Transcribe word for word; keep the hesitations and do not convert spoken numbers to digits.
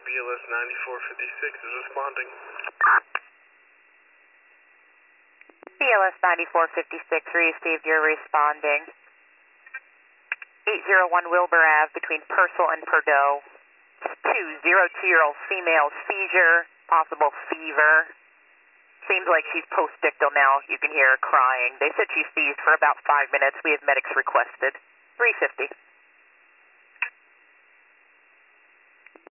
B L S ninety-four fifty-six is responding. B L S ninety-four fifty-six received, you're responding. eight oh one Wilbur Avenue between Purcell and Perdot. two zero two-year-old female seizure, possible fever. Seems like she's post-dictal now. You can hear her crying. They said she seized for about five minutes. We have medics requested. three fifty.